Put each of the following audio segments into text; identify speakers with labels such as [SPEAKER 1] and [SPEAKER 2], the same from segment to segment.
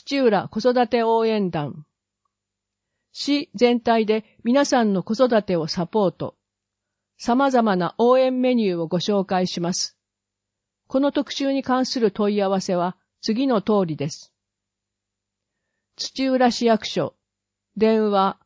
[SPEAKER 1] 土浦子育て応援団。市全体で皆さんの子育てをサポート。様々な応援メニューをご紹介します。この特集に関する問い合わせは次の通りです。土浦市役所、電話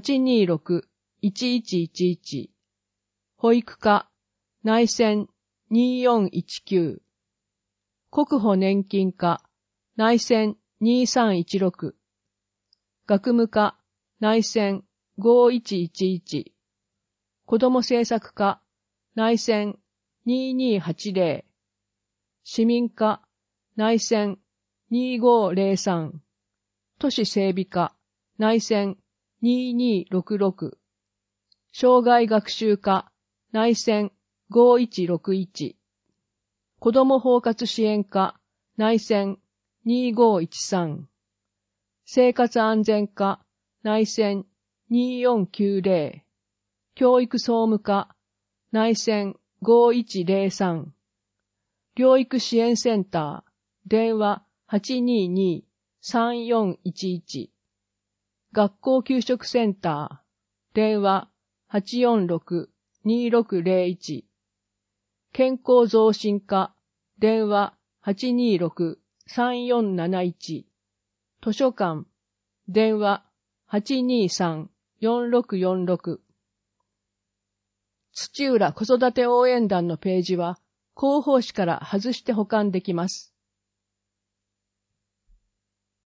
[SPEAKER 1] 826-1111、保育課、内線2419、国保年金課、内線2316、学務課、内線5111、子ども政策課、内線2280、市民課、内線2503、都市整備課、内線2266、障害学習課、内線5161、子ども包括支援課、内線2513、生活安全課、内線2490、教育総務課、内線5103、療育支援センター、電話822-3411、学校給食センター、電話846-2601、健康増進課、電話826-3471、図書館、電話823-4646。土浦子育て応援団のページは広報誌から外して保管できます。